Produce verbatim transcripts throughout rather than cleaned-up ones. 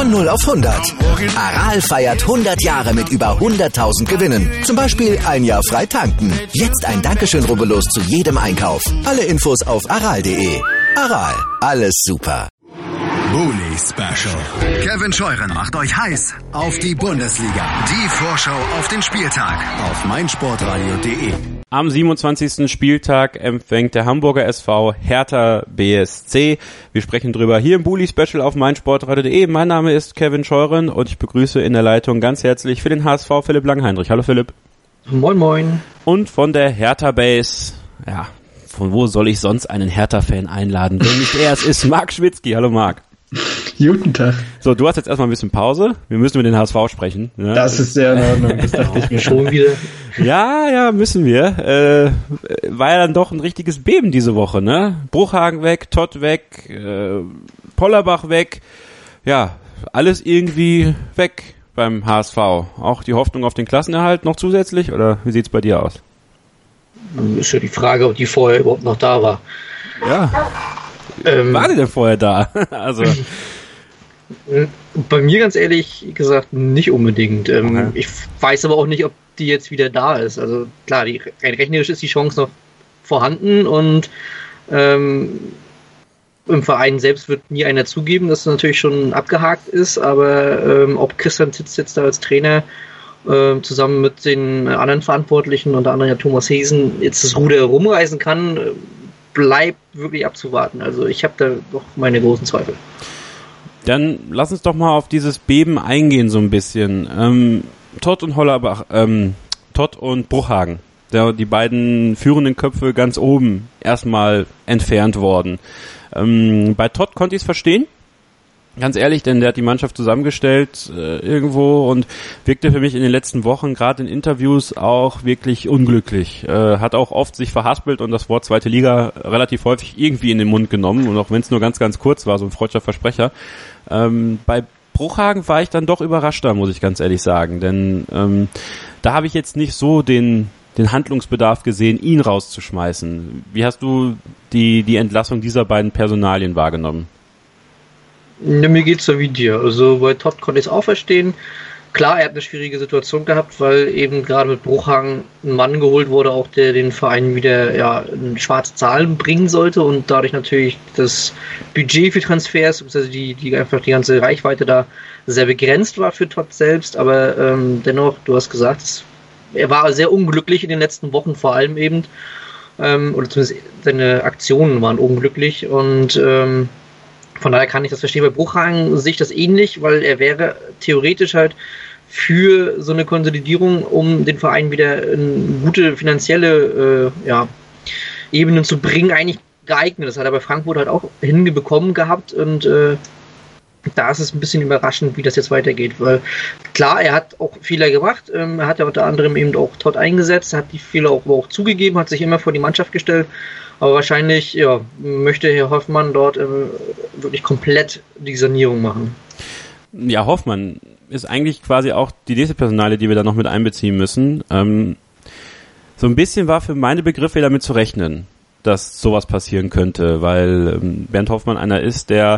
Von null auf hundert. Aral feiert hundert Jahre mit über hunderttausend Gewinnen. Zum Beispiel ein Jahr frei tanken. Jetzt ein Dankeschön, rubbellos zu jedem Einkauf. Alle Infos auf aral punkt de. Aral, alles super. Bully Special. Kevin Scheuren macht euch heiß auf die Bundesliga. Die Vorschau auf den Spieltag auf meinsportradio punkt de. Am siebenundzwanzigsten Spieltag empfängt der Hamburger S V Hertha B S C. Wir sprechen drüber hier im Bully Special auf meinsportradio punkt de. Mein Name ist Kevin Scheuren und ich begrüße in der Leitung ganz herzlich für den H S V Philipp Langheinrich. Hallo Philipp. Moin moin. Und von der Hertha Base, ja, von wo soll ich sonst einen Hertha-Fan einladen, wenn nicht er es ist, Marc Schwitzky. Hallo Marc. Guten Tag. So, du hast jetzt erstmal ein bisschen Pause. Wir müssen mit den H S V sprechen. Ne? Das ist sehr in Ordnung. Das dachte ich mir schon wieder. Ja, ja, müssen wir. Äh, war ja dann doch ein richtiges Beben diese Woche, ne? Bruchhagen weg, Todd weg, äh, Pollerbach weg. Ja, alles irgendwie weg beim H S V. Auch die Hoffnung auf den Klassenerhalt noch zusätzlich? Oder wie sieht's bei dir aus? Ist ja die Frage, ob die vorher überhaupt noch da war. Ja. Ähm, war die denn vorher da? Also bei mir ganz ehrlich gesagt nicht unbedingt. Ähm, okay. Ich weiß aber auch nicht, ob die jetzt wieder da ist. Also klar, die, rein rechnerisch ist die Chance noch vorhanden und ähm, im Verein selbst wird nie einer zugeben, dass es natürlich schon abgehakt ist, aber ähm, ob Christian Titz jetzt da als Trainer äh, zusammen mit den anderen Verantwortlichen, unter anderem ja Thomas Hesen, jetzt das Ruder rumreißen kann, bleibt wirklich abzuwarten. Also ich habe da doch meine großen Zweifel. Dann lass uns doch mal auf dieses Beben eingehen so ein bisschen. Ähm, Todd und Hollerbach, ähm, Todd und Bruchhagen, der, die beiden führenden Köpfe ganz oben erstmal entfernt worden. Ähm, bei Todd konnte ich es verstehen. Ganz ehrlich, denn der hat die Mannschaft zusammengestellt äh, irgendwo und wirkte für mich in den letzten Wochen, gerade in Interviews, auch wirklich unglücklich. Äh, hat auch oft sich verhaspelt und das Wort zweite Liga relativ häufig irgendwie in den Mund genommen und auch wenn es nur ganz, ganz kurz war, so ein freudscher Versprecher. Ähm, bei Bruchhagen war ich dann doch überraschter, muss ich ganz ehrlich sagen, denn ähm, da habe ich jetzt nicht so den den Handlungsbedarf gesehen, ihn rauszuschmeißen. Wie hast du die die Entlassung dieser beiden Personalien wahrgenommen? Ja, mir geht's so wie dir. Also bei Todd konnte ich es auch verstehen. Klar, er hat eine schwierige Situation gehabt, weil eben gerade mit Bruchhagen ein Mann geholt wurde, auch der den Verein wieder ja in schwarze Zahlen bringen sollte und dadurch natürlich das Budget für Transfers, also die, die einfach die ganze Reichweite da sehr begrenzt war für Todd selbst. Aber ähm, dennoch, du hast gesagt, er war sehr unglücklich in den letzten Wochen, vor allem eben, ähm, oder zumindest seine Aktionen waren unglücklich und ähm, von daher kann ich das verstehen. Bei Bruchhagen sehe ich das ähnlich, weil er wäre theoretisch halt für so eine Konsolidierung, um den Verein wieder in gute finanzielle äh, ja, Ebenen zu bringen, eigentlich geeignet. Das hat er bei Frankfurt halt auch hinbekommen gehabt und äh, da ist es ein bisschen überraschend, wie das jetzt weitergeht, weil klar, er hat auch Fehler gemacht, ähm, er hat ja unter anderem eben auch Todd eingesetzt, hat die Fehler auch, auch zugegeben, hat sich immer vor die Mannschaft gestellt, aber wahrscheinlich ja, möchte Herr Hoffmann dort äh, wirklich komplett die Sanierung machen. Ja, Hoffmann ist eigentlich quasi auch die nächste Personalie, die wir da noch mit einbeziehen müssen. Ähm, so ein bisschen war für meine Begriffe damit zu rechnen, dass sowas passieren könnte, weil ähm, Bernd Hoffmann einer ist, der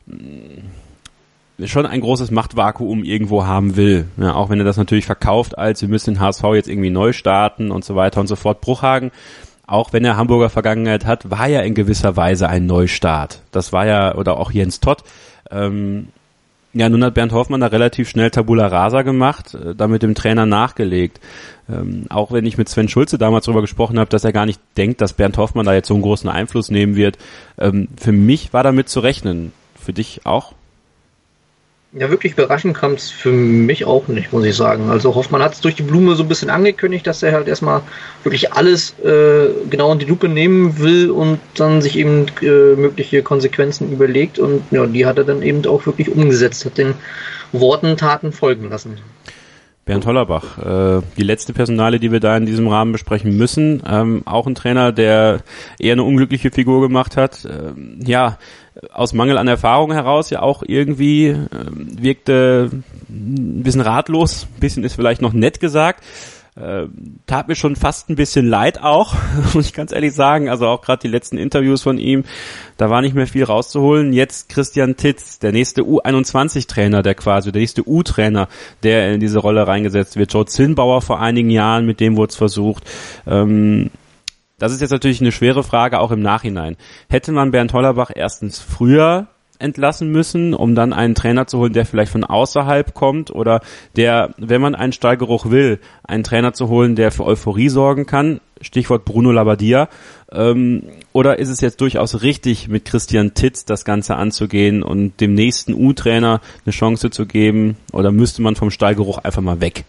mh, schon ein großes Machtvakuum irgendwo haben will. Ja, auch wenn er das natürlich verkauft als, wir müssen den H S V jetzt irgendwie neu starten und so weiter und so fort. Bruchhagen, auch wenn er Hamburger Vergangenheit hat, war ja in gewisser Weise ein Neustart. Das war ja, oder auch Jens Todd. Ähm, ja, nun hat Bernd Hoffmann da relativ schnell Tabula Rasa gemacht, äh, da mit dem Trainer nachgelegt. Ähm, auch wenn ich mit Sven Schulze damals darüber gesprochen habe, dass er gar nicht denkt, dass Bernd Hoffmann da jetzt so einen großen Einfluss nehmen wird. Ähm, für mich war damit zu rechnen. Für dich auch? Ja, wirklich überraschend kam es für mich auch nicht, muss ich sagen. Also Hoffmann hat es durch die Blume so ein bisschen angekündigt, dass er halt erstmal wirklich alles äh, genau in die Lupe nehmen will und dann sich eben äh, mögliche Konsequenzen überlegt und ja, die hat er dann eben auch wirklich umgesetzt, hat den Worten Taten folgen lassen. Bernd Hollerbach, äh, die letzte Personalie, die wir da in diesem Rahmen besprechen müssen, ähm, auch ein Trainer, der eher eine unglückliche Figur gemacht hat, ähm, ja, aus Mangel an Erfahrung heraus ja auch irgendwie ähm, wirkte ein bisschen ratlos, ein bisschen ist vielleicht noch nett gesagt, Äh, tat mir schon fast ein bisschen leid auch, muss ich ganz ehrlich sagen. Also auch gerade die letzten Interviews von ihm, da war nicht mehr viel rauszuholen. Jetzt Christian Titz, der nächste U einundzwanzig Trainer, der quasi, der nächste U-Trainer, der in diese Rolle reingesetzt wird. Joe Zinnbauer vor einigen Jahren, mit dem wurde es versucht. Ähm, das ist jetzt natürlich eine schwere Frage, auch im Nachhinein. Hätte man Bernd Hollerbach erstens früher entlassen müssen, um dann einen Trainer zu holen, der vielleicht von außerhalb kommt, oder der, wenn man einen Stallgeruch will, einen Trainer zu holen, der für Euphorie sorgen kann, Stichwort Bruno Labbadia, ähm, oder ist es jetzt durchaus richtig, mit Christian Titz das Ganze anzugehen und dem nächsten U-Trainer eine Chance zu geben, oder müsste man vom Stallgeruch einfach mal weg?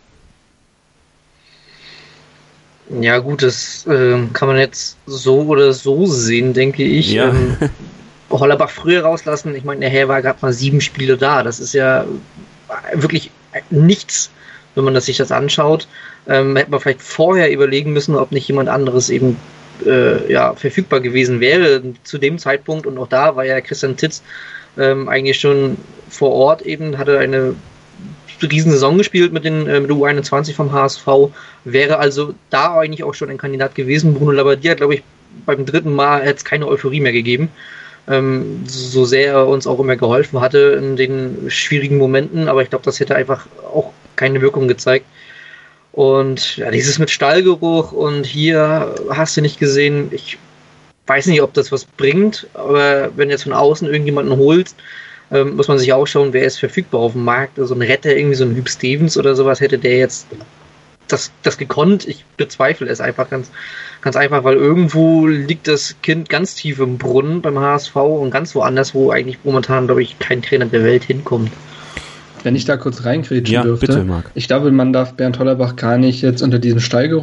Ja gut, das äh, kann man jetzt so oder so sehen, denke ich. Ja. Ähm, Hollerbach früher rauslassen, ich meine, der Herr war gerade mal sieben Spiele da, das ist ja wirklich nichts, wenn man das sich das anschaut. Ähm, hätte man vielleicht vorher überlegen müssen, ob nicht jemand anderes eben äh, ja, verfügbar gewesen wäre zu dem Zeitpunkt, und auch da war ja Christian Titz ähm, eigentlich schon vor Ort eben, hatte eine riesen Saison gespielt mit den äh, mit der U einundzwanzig vom H S V, wäre also da eigentlich auch schon ein Kandidat gewesen. Bruno Labbadia, glaube ich, beim dritten Mal hätte es keine Euphorie mehr gegeben. Ähm, so sehr er uns auch immer geholfen hatte in den schwierigen Momenten, aber ich glaube, das hätte einfach auch keine Wirkung gezeigt. Und ja, dieses mit Stallgeruch und hier hast du nicht gesehen, ich weiß nicht, ob das was bringt, aber wenn du jetzt von außen irgendjemanden holst, ähm, muss man sich auch schauen, wer ist verfügbar auf dem Markt. Also ein Retter, irgendwie so ein Hüb Stevens oder sowas, hätte der jetzt das, das gekonnt. Ich bezweifle es einfach ganz, ganz einfach, weil irgendwo liegt das Kind ganz tief im Brunnen beim H S V und ganz woanders, wo eigentlich momentan, glaube ich, kein Trainer der Welt hinkommt. Wenn ich da kurz reingrätschen ja, dürfte. Bitte, Marc. Ich glaube, man darf Bernd Hollerbach gar nicht jetzt unter diesem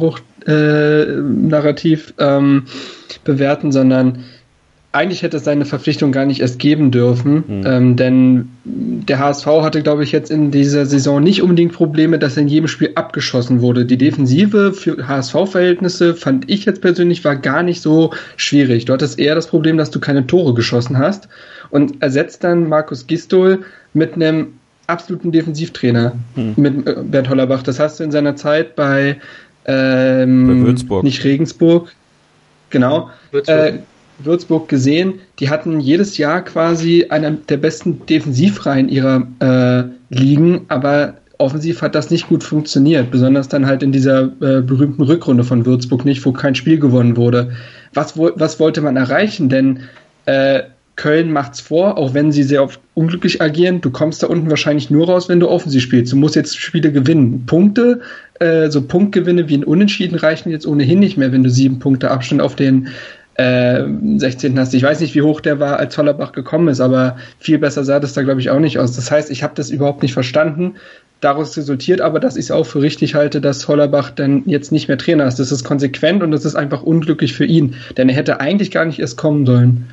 Stallgeruch-Narrativ äh, ähm, bewerten, sondern eigentlich hätte es seine Verpflichtung gar nicht erst geben dürfen, mhm. ähm, denn der H S V hatte, glaube ich, jetzt in dieser Saison nicht unbedingt Probleme, dass in jedem Spiel abgeschossen wurde. Die Defensive für H S V-Verhältnisse, fand ich jetzt persönlich, war gar nicht so schwierig. Du hattest eher das Problem, dass du keine Tore geschossen hast, und ersetzt dann Markus Gistol mit einem absoluten Defensivtrainer, mhm. mit äh, Bernd Hollerbach. Das hast du in seiner Zeit bei, ähm, bei Würzburg. Nicht Regensburg, genau, Würzburg. Äh, Würzburg gesehen. Die hatten jedes Jahr quasi eine der besten Defensivreihen ihrer äh, Ligen, aber offensiv hat das nicht gut funktioniert, besonders dann halt in dieser äh, berühmten Rückrunde von Würzburg nicht, wo kein Spiel gewonnen wurde. Was, wo, was wollte man erreichen? Denn äh, Köln macht's vor, auch wenn sie sehr oft unglücklich agieren. Du kommst da unten wahrscheinlich nur raus, wenn du offensiv spielst. Du musst jetzt Spiele gewinnen. Punkte, äh, so Punktgewinne wie ein Unentschieden reichen jetzt ohnehin nicht mehr, wenn du sieben Punkte Abstand auf den äh, sechzehnten hast. Ich weiß nicht, wie hoch der war, als Hollerbach gekommen ist, aber viel besser sah das da, glaube ich, auch nicht aus. Das heißt, ich habe das überhaupt nicht verstanden. Daraus resultiert aber, dass ich es auch für richtig halte, dass Hollerbach dann jetzt nicht mehr Trainer ist. Das ist konsequent und das ist einfach unglücklich für ihn, denn er hätte eigentlich gar nicht erst kommen sollen.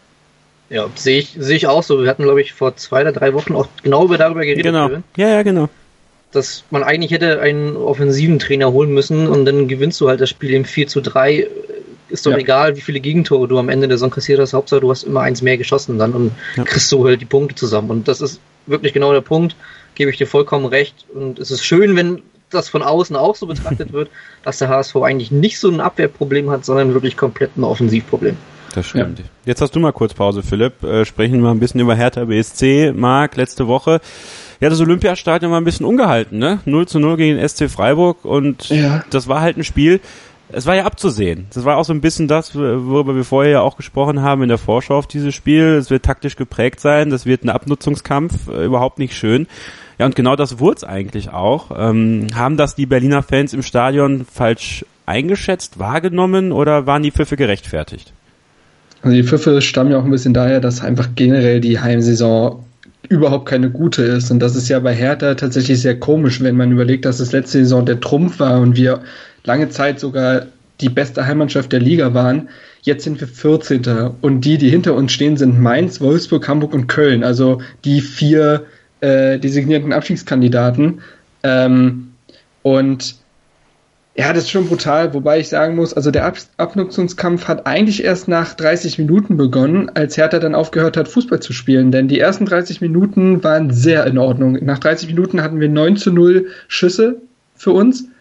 Ja, sehe ich, sehe ich auch so. Wir hatten, glaube ich, vor zwei oder drei Wochen auch genau darüber geredet. Genau. Kevin, Ja, ja, genau. dass man eigentlich hätte einen offensiven Trainer holen müssen, und dann gewinnst du halt das Spiel im vier zu drei. Ist doch ja egal, wie viele Gegentore du am Ende der Saison kassiert hast. Hauptsache, du hast immer eins mehr geschossen dann und ja. kriegst so halt die Punkte zusammen. Und das ist wirklich genau der Punkt. Gebe ich dir vollkommen recht. Und es ist schön, wenn das von außen auch so betrachtet wird, dass der H S V eigentlich nicht so ein Abwehrproblem hat, sondern wirklich komplett ein Offensivproblem. Das stimmt. Ja. Jetzt hast du mal kurz Pause, Philipp. Äh, sprechen wir mal ein bisschen über Hertha B S C. Marc, letzte Woche, ja, das Olympiastadion war ein bisschen ungehalten, ne? null zu null gegen den S C Freiburg, und ja. das war halt ein Spiel, es war ja abzusehen. Das war auch so ein bisschen das, worüber wir vorher ja auch gesprochen haben in der Vorschau auf dieses Spiel. Es wird taktisch geprägt sein, das wird ein Abnutzungskampf, äh, überhaupt nicht schön. Ja, und genau das wurde es eigentlich auch. Ähm, haben das die Berliner Fans im Stadion falsch eingeschätzt, wahrgenommen, oder waren die Pfiffe gerechtfertigt? Also die Pfiffe stammen ja auch ein bisschen daher, dass einfach generell die Heimsaison überhaupt keine gute ist. Und das ist ja bei Hertha tatsächlich sehr komisch, wenn man überlegt, dass es letzte Saison der Trumpf war und wir lange Zeit sogar die beste Heimmannschaft der Liga waren. Jetzt sind wir vierzehnter und die, die hinter uns stehen, sind Mainz, Wolfsburg, Hamburg und Köln. Also die vier äh, designierten Abstiegskandidaten. Ähm, und ja, das ist schon brutal, wobei ich sagen muss, also der Ab- Abnutzungskampf hat eigentlich erst nach dreißig Minuten begonnen, als Hertha dann aufgehört hat, Fußball zu spielen, denn die ersten dreißig Minuten waren sehr in Ordnung. Nach dreißig Minuten hatten wir neun zu null Schüsse für uns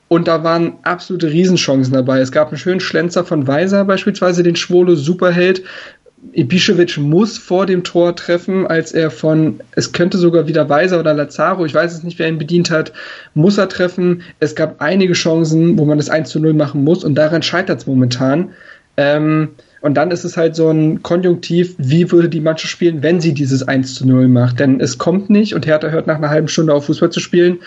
Und da waren absolute Riesenchancen dabei. Es gab einen schönen Schlenzer von Weiser beispielsweise, den Schwolo super hält. Ibišević muss vor dem Tor treffen, als er von, es könnte sogar wieder Weiser oder Lazaro, ich weiß es nicht, wer ihn bedient hat, muss er treffen. Es gab einige Chancen, wo man das eins zu null machen muss und daran scheitert es momentan. Ähm, und dann ist es halt so ein Konjunktiv, wie würde die Mannschaft spielen, wenn sie dieses eins zu null macht. Denn es kommt nicht und Hertha hört nach einer halben Stunde auf, Fußball zu spielen.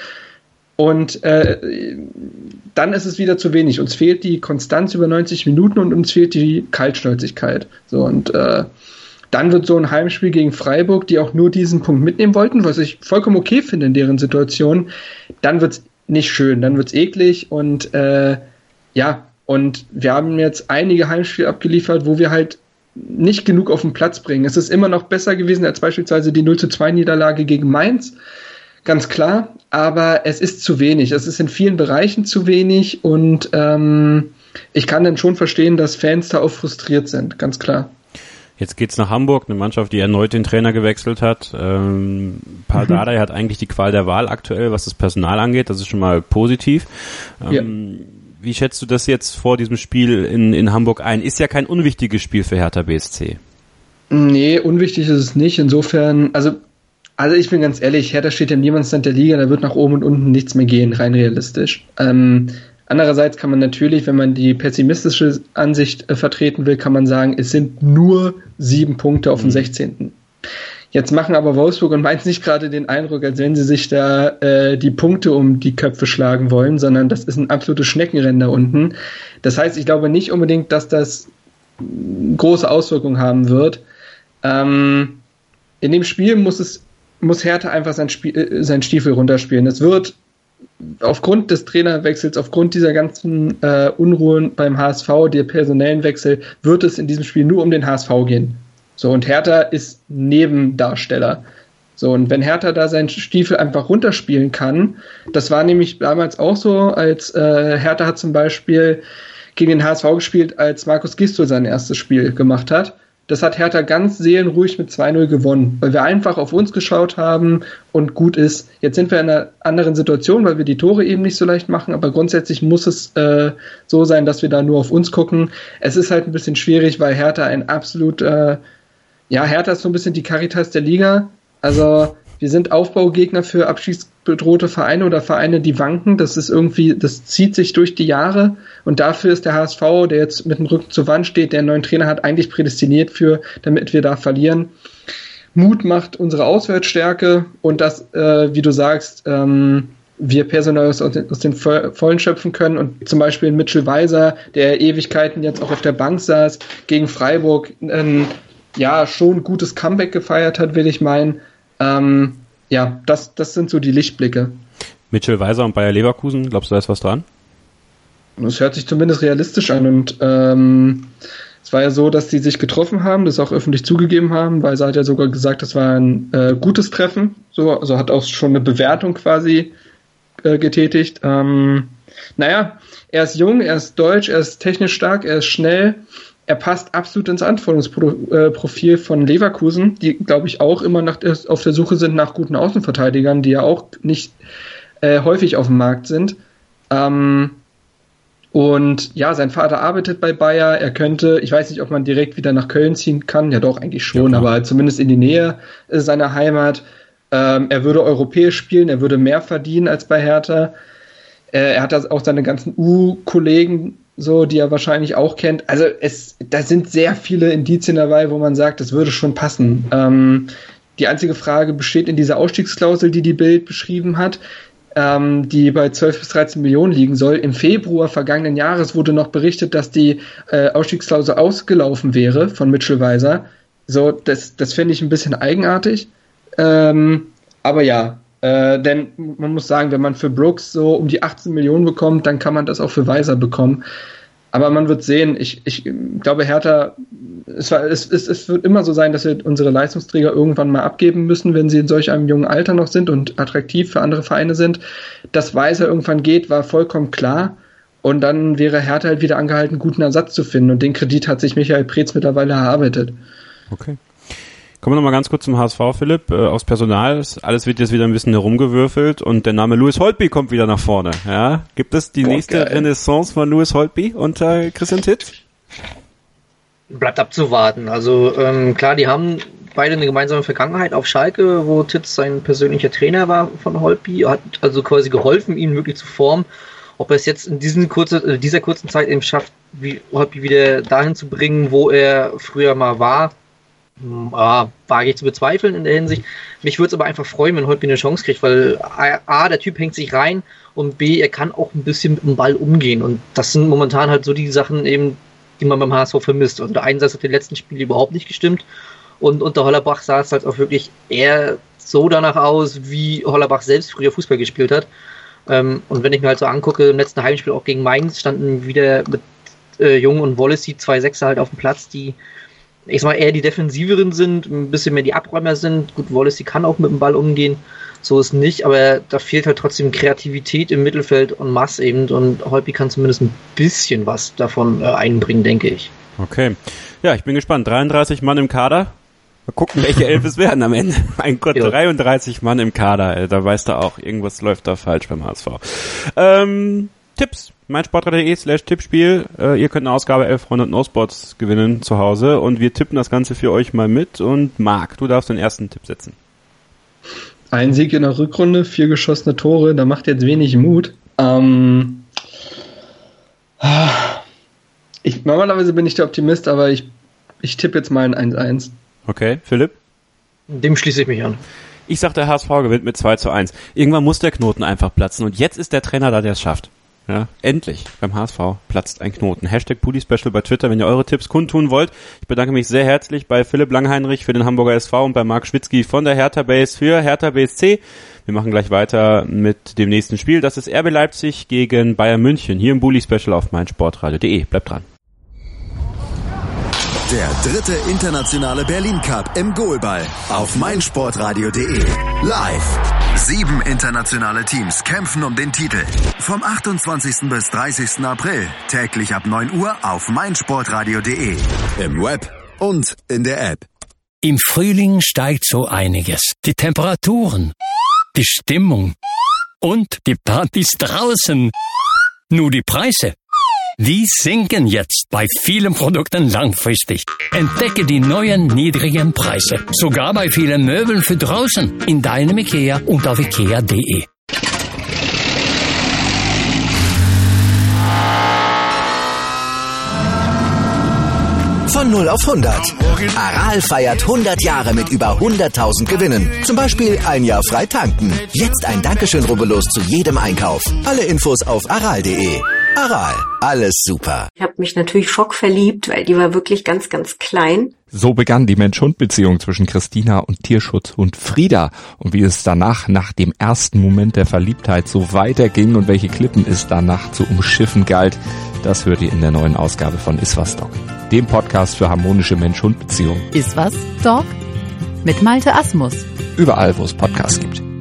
Und äh, dann ist es wieder zu wenig. Uns fehlt die Konstanz über neunzig Minuten und uns fehlt die Kaltschnäuzigkeit. So, und äh, dann wird so ein Heimspiel gegen Freiburg, die auch nur diesen Punkt mitnehmen wollten, was ich vollkommen okay finde in deren Situation, dann wird es nicht schön, dann wird es eklig und äh, ja, und wir haben jetzt einige Heimspiele abgeliefert, wo wir halt nicht genug auf den Platz bringen. Es ist immer noch besser gewesen als beispielsweise die null zu zwei Niederlage gegen Mainz. Ganz klar, aber es ist zu wenig. Es ist in vielen Bereichen zu wenig und ähm, ich kann dann schon verstehen, dass Fans da auch frustriert sind, ganz klar. Jetzt geht's nach Hamburg, eine Mannschaft, die erneut den Trainer gewechselt hat. Ähm, Paul Dardai mhm. hat eigentlich die Qual der Wahl aktuell, was das Personal angeht. Das ist schon mal positiv. Ähm, ja. Wie schätzt du das jetzt vor diesem Spiel in, in Hamburg ein? Ist ja kein unwichtiges Spiel für Hertha B S C. Nee, unwichtig ist es nicht. Insofern, also Also ich bin ganz ehrlich, Hertha steht ja im Niemandsland der Liga, da wird nach oben und unten nichts mehr gehen, rein realistisch. Ähm, andererseits kann man natürlich, wenn man die pessimistische Ansicht äh, vertreten will, kann man sagen, es sind nur sieben Punkte auf dem mhm. sechzehnten Jetzt machen aber Wolfsburg und Mainz nicht gerade den Eindruck, als wenn sie sich da äh, die Punkte um die Köpfe schlagen wollen, sondern das ist ein absolutes Schneckenrennen da unten. Das heißt, ich glaube nicht unbedingt, dass das große Auswirkungen haben wird. Ähm, in dem Spiel muss es muss Hertha einfach sein Spiel, äh, seinen Stiefel runterspielen. Es wird aufgrund des Trainerwechsels, aufgrund dieser ganzen äh, Unruhen beim H S V, der personellen Wechsel, wird es in diesem Spiel nur um den H S V gehen. So, und Hertha ist Nebendarsteller. So, und wenn Hertha da seinen Stiefel einfach runterspielen kann, das war nämlich damals auch so, als äh, Hertha hat zum Beispiel gegen den H S V gespielt, als Markus Gisdol sein erstes Spiel gemacht hat. Das hat Hertha ganz seelenruhig mit zwei null gewonnen, weil wir einfach auf uns geschaut haben und gut ist. Jetzt sind wir in einer anderen Situation, weil wir die Tore eben nicht so leicht machen, aber grundsätzlich muss es äh, so sein, dass wir da nur auf uns gucken. Es ist halt ein bisschen schwierig, weil Hertha ein absolut, äh, ja, Hertha ist so ein bisschen die Caritas der Liga. Also wir sind Aufbaugegner für abstiegsbedrohte Vereine oder Vereine, die wanken. Das ist irgendwie, das zieht sich durch die Jahre. Und dafür ist der H S V, der jetzt mit dem Rücken zur Wand steht, der einen neuen Trainer hat, eigentlich prädestiniert für, damit wir da verlieren. Mut macht unsere Auswärtsstärke und dass, äh, wie du sagst, ähm, wir personell aus, aus den Vollen schöpfen können. Und zum Beispiel Mitchell Weiser, der Ewigkeiten jetzt auch auf der Bank saß, gegen Freiburg ein ja schon gutes Comeback gefeiert hat, will ich meinen. Ähm, ja, das, das sind so die Lichtblicke. Mitchell Weiser und Bayer Leverkusen, glaubst du, da ist was dran? Das hört sich zumindest realistisch an und ähm, es war ja so, dass die sich getroffen haben, das auch öffentlich zugegeben haben. Weiser hat ja sogar gesagt, das war ein äh, gutes Treffen, so, also hat auch schon eine Bewertung quasi äh, getätigt. Ähm, naja, er ist jung, er ist deutsch, er ist technisch stark, er ist schnell. Er passt absolut ins Anforderungsprofil von Leverkusen, die, glaube ich, auch immer nach, auf der Suche sind nach guten Außenverteidigern, die ja auch nicht äh, häufig auf dem Markt sind. Ähm, und ja, sein Vater arbeitet bei Bayer. Er könnte, ich weiß nicht, ob man direkt wieder nach Köln ziehen kann. Ja doch, eigentlich schon, ja, aber zumindest in die Nähe seiner Heimat. Ähm, er würde europäisch spielen, er würde mehr verdienen als bei Hertha. Äh, er hat das auch seine ganzen U-Kollegen, so, die er wahrscheinlich auch kennt. Also es, da sind sehr viele Indizien dabei, wo man sagt, das würde schon passen. Ähm, die einzige Frage besteht in dieser Ausstiegsklausel, die die Bild beschrieben hat, ähm, die bei zwölf bis dreizehn Millionen liegen soll. Im Februar vergangenen Jahres wurde noch berichtet, dass die äh, Ausstiegsklausel ausgelaufen wäre von Mitchell Weiser. So, das, das fände ich ein bisschen eigenartig. Ähm, aber ja, Äh, denn man muss sagen, wenn man für Brooks so um die achtzehn Millionen bekommt, dann kann man das auch für Weiser bekommen. Aber man wird sehen, ich, ich glaube, Hertha, es, war, es, es, es wird immer so sein, dass wir unsere Leistungsträger irgendwann mal abgeben müssen, wenn sie in solch einem jungen Alter noch sind und attraktiv für andere Vereine sind. Dass Weiser irgendwann geht, war vollkommen klar. Und dann wäre Hertha halt wieder angehalten, guten Ersatz zu finden. Und den Kredit hat sich Michael Preetz mittlerweile erarbeitet. Okay. Kommen wir nochmal ganz kurz zum H S V, Philipp. Äh, aufs Personal. Alles wird jetzt wieder ein bisschen herumgewürfelt und der Name Louis Holtby kommt wieder nach vorne. Ja, gibt es die oh, nächste geil. Renaissance von Louis Holtby unter Christian Titz? Bleibt abzuwarten. Also ähm, klar, die haben beide eine gemeinsame Vergangenheit auf Schalke, wo Titz sein persönlicher Trainer war von Holtby, hat also quasi geholfen, ihn wirklich zu formen. Ob er es jetzt in diesen kurze, dieser kurzen Zeit eben schafft, wie Holtby wieder dahin zu bringen, wo er früher mal war, Ah, wage ich zu bezweifeln in der Hinsicht. Mich würde es aber einfach freuen, wenn Holtby eine Chance kriegt, weil A, der Typ hängt sich rein und B, er kann auch ein bisschen mit dem Ball umgehen und das sind momentan halt so die Sachen eben, die man beim H S V vermisst. Und der Einsatz hat den letzten Spiel überhaupt nicht gestimmt und unter Hollerbach sah es halt auch wirklich eher so danach aus, wie Hollerbach selbst früher Fußball gespielt hat. Und wenn ich mir halt so angucke, im letzten Heimspiel auch gegen Mainz standen wieder mit äh, Jung und Wallacey zwei Sechser halt auf dem Platz, die ich sag mal, eher die Defensiveren sind, ein bisschen mehr die Abräumer sind. Gut, Wallacey kann auch mit dem Ball umgehen, so ist nicht, aber da fehlt halt trotzdem Kreativität im Mittelfeld und Mass eben und Holtby kann zumindest ein bisschen was davon äh, einbringen, denke ich. Okay, ja, ich bin gespannt. dreiunddreißig Mann im Kader. Mal gucken, welche elf es werden am Ende. Mein Gott, ja. dreiunddreißig Mann im Kader, da weißt du auch, irgendwas läuft da falsch beim H S V. Ähm, Tipps. meinsportradio.de slash Tippspiel. Äh, ihr könnt eine Ausgabe elf Freunde und No-Spots gewinnen zu Hause und wir tippen das Ganze für euch mal mit. Und Marc, du darfst den ersten Tipp setzen. Ein Sieg in der Rückrunde, vier geschossene Tore, da macht jetzt wenig Mut. Ähm, ich, normalerweise bin ich der Optimist, aber ich, ich tippe jetzt mal ein eins eins. Okay, Philipp? Dem schließe ich mich an. Ich sag, der H S V gewinnt mit zwei zu eins. Irgendwann muss der Knoten einfach platzen und jetzt ist der Trainer da, der es schafft. Ja, endlich beim H S V platzt ein Knoten. Hashtag PudiSpecial bei Twitter, wenn ihr eure Tipps kundtun wollt. Ich bedanke mich sehr herzlich bei Philipp Langheinrich für den Hamburger S V und bei Marc Schwitzky von der Hertha Base für Hertha B S C. Wir machen gleich weiter mit dem nächsten Spiel. Das ist R B Leipzig gegen Bayern München. Hier im PudiSpecial auf meinsportradio.de. Bleibt dran. Der dritte internationale Berlin Cup im Goalball auf meinsportradio.de. Live. Sieben internationale Teams kämpfen um den Titel. Vom achtundzwanzigsten bis dreißigsten April. Täglich ab neun Uhr auf meinsportradio.de. Im Web und in der App. Im Frühling steigt so einiges. Die Temperaturen, die Stimmung und die Partys draußen. Nur die Preise. Die sinken jetzt bei vielen Produkten langfristig. Entdecke die neuen niedrigen Preise. Sogar bei vielen Möbeln für draußen. In deinem Ikea und auf ikea punkt de. Von null auf hundert. Aral feiert hundert Jahre mit über hunderttausend Gewinnen. Zum Beispiel ein Jahr frei tanken. Jetzt ein Dankeschön, rubbellos zu jedem Einkauf. Alle Infos auf aral punkt de. Aral, alles super. Ich habe mich natürlich schockverliebt, weil die war wirklich ganz, ganz klein. So begann die Mensch-Hund-Beziehung zwischen Christina und Tierschutzhund Frieda. Und wie es danach, nach dem ersten Moment der Verliebtheit, so weiterging und welche Klippen es danach zu umschiffen galt, das hört ihr in der neuen Ausgabe von Iswas Dog, dem Podcast für harmonische Mensch-Hund-Beziehungen. Iswas Dog? Mit Malte Asmus. Überall, wo es Podcasts gibt.